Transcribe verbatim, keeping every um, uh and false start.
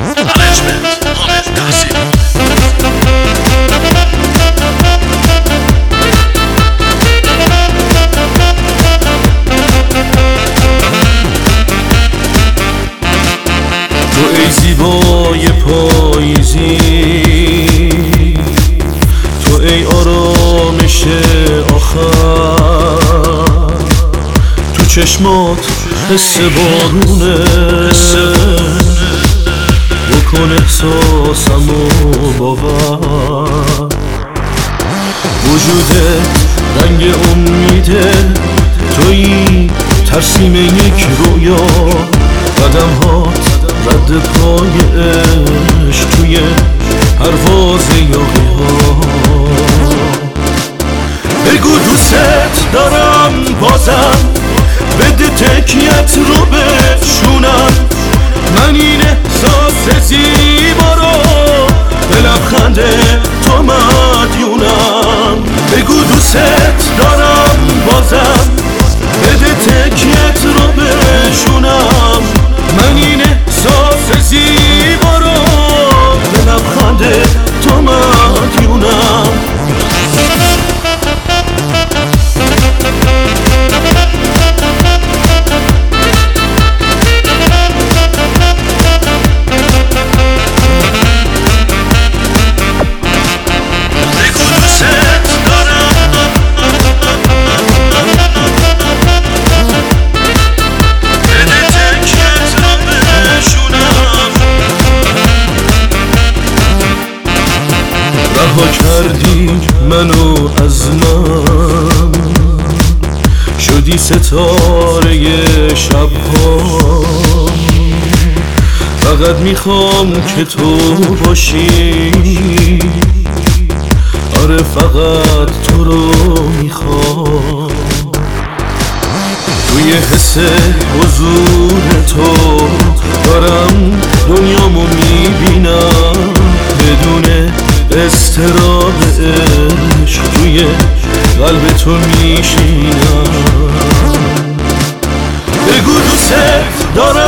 تو ای زیبای پاییزی، تو ای آرامش آخر، تو چشمات حس بارونه، بکن احساسمو باور. وجودت رنگ امیده، تویی ترسیم یک رویا، قدم‌هات رد پای عشق توی پرواز یاغی ها. بگو دوست دارم بازم، بده تکیت رو بشونم، من این احساس زیبا رو به لبخند تو مدیونم. بگو دوست دارم بازم، بده تکیت رو بشونم، من این احساس زیبا رو به لبخند تو مدیونم. رها کردی منو از من، شدی ستاره شبها، فقط میخوام که تو باشی، آره فقط تو رو میخوام. توی حس حضور تو دارم دنیامو میبینم، بدون استراب عشق توی قلب تو میشینم. بگو دوست دارم